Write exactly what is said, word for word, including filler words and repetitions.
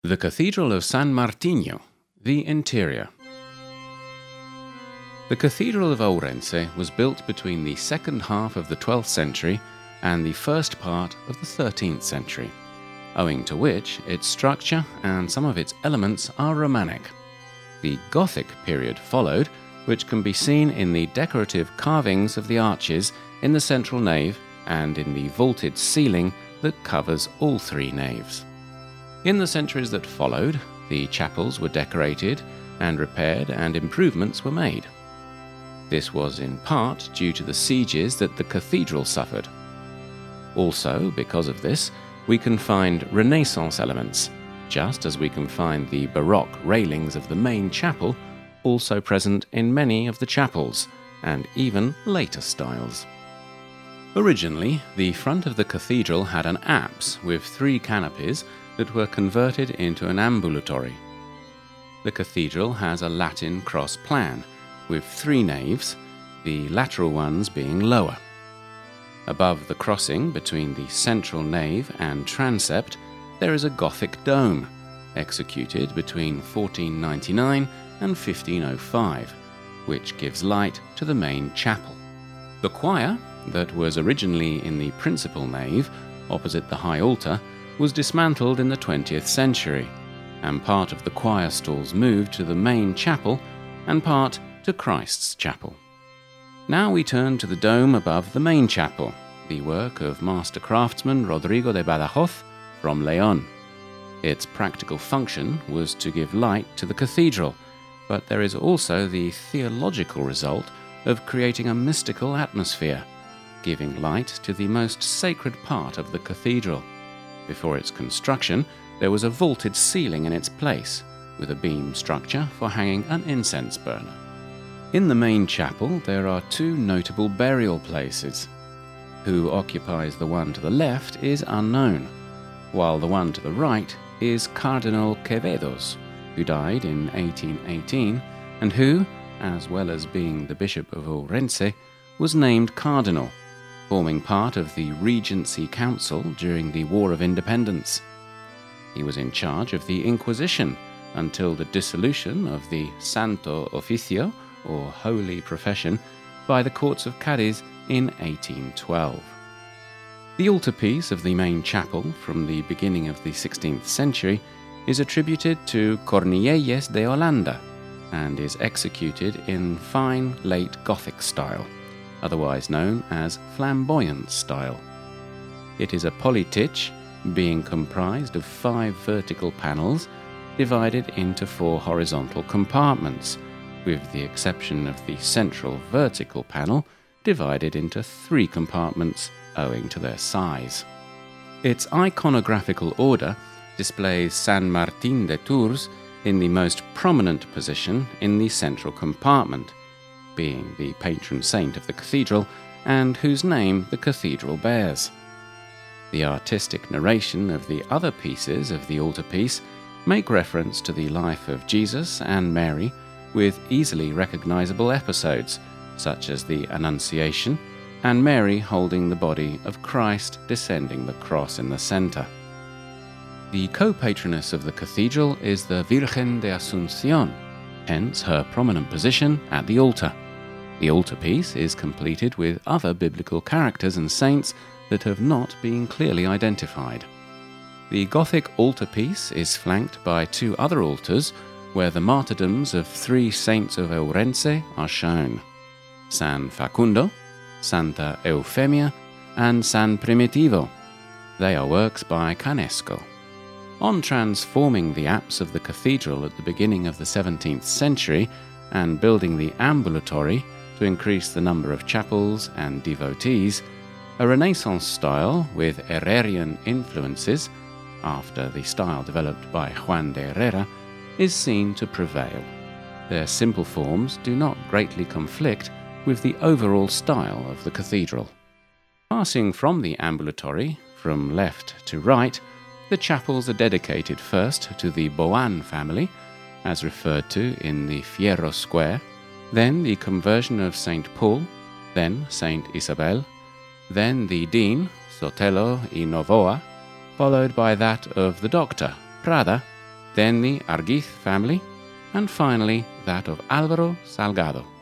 The Cathedral of San Martino, the interior. The Cathedral of Ourense was built between the second half of the twelfth century and the first part of the thirteenth century, owing to which its structure and some of its elements are Romanic. The Gothic period followed, which can be seen in the decorative carvings of the arches in the central nave and in the vaulted ceiling that covers all three naves. In the centuries that followed, the chapels were decorated and repaired and improvements were made. This was in part due to the sieges that the cathedral suffered. Also, because of this, we can find Renaissance elements, just as we can find the Baroque railings of the main chapel also present in many of the chapels, and even later styles. Originally, the front of the cathedral had an apse with three canopies that were converted into an ambulatory. The cathedral has a Latin cross plan, with three naves, the lateral ones being lower. Above the crossing between the central nave and transept, there is a Gothic dome, executed between fourteen ninety-nine and fifteen oh five, which gives light to the main chapel. The choir, that was originally in the principal nave, opposite the high altar, was dismantled in the twentieth century, and part of the choir stalls moved to the main chapel and part to Christ's chapel. Now we turn to the dome above the main chapel, the work of master craftsman Rodrigo de Badajoz from León. Its practical function was to give light to the cathedral, but there is also the theological result of creating a mystical atmosphere, giving light to the most sacred part of the cathedral. Before its construction, there was a vaulted ceiling in its place, with a beam structure for hanging an incense burner. In the main chapel, there are two notable burial places. Who occupies the one to the left is unknown, while the one to the right is Cardinal Quevedos, who died in eighteen eighteen, and who, as well as being the Bishop of Ourense, was named Cardinal, forming part of the Regency Council during the War of Independence. He was in charge of the Inquisition until the dissolution of the Santo Oficio, or Holy Profession, by the courts of Cadiz in eighteen twelve. The altarpiece of the main chapel from the beginning of the sixteenth century is attributed to Cornielles de Holanda and is executed in fine late Gothic style, otherwise known as flamboyant style. It is a polytych, being comprised of five vertical panels divided into four horizontal compartments, with the exception of the central vertical panel divided into three compartments owing to their size. Its iconographical order displays San Martin de Tours in the most prominent position in the central compartment, being the patron saint of the cathedral and whose name the cathedral bears. The artistic narration of the other pieces of the altarpiece make reference to the life of Jesus and Mary, with easily recognizable episodes, such as the Annunciation and Mary holding the body of Christ descending the cross in the center. The co-patroness of the cathedral is the Virgen de Asunción, hence her prominent position at the altar. The altarpiece is completed with other biblical characters and saints that have not been clearly identified. The Gothic altarpiece is flanked by two other altars where the martyrdoms of three saints of Ourense are shown: San Facundo, Santa Eufemia, and San Primitivo. They are works by Canesco. On transforming the apse of the cathedral at the beginning of the seventeenth century and building the ambulatory to increase the number of chapels and devotees, a Renaissance style with Herrerian influences, after the style developed by Juan de Herrera, is seen to prevail. Their simple forms do not greatly conflict with the overall style of the cathedral. Passing from the ambulatory, from left to right, the chapels are dedicated first to the Boan family, as referred to in the Fierro Square, then the conversion of Saint Paul, then Saint Isabel, then the Dean, Sotelo y Novoa, followed by that of the Doctor, Prada, then the Argiz family, and finally that of Álvaro Salgado.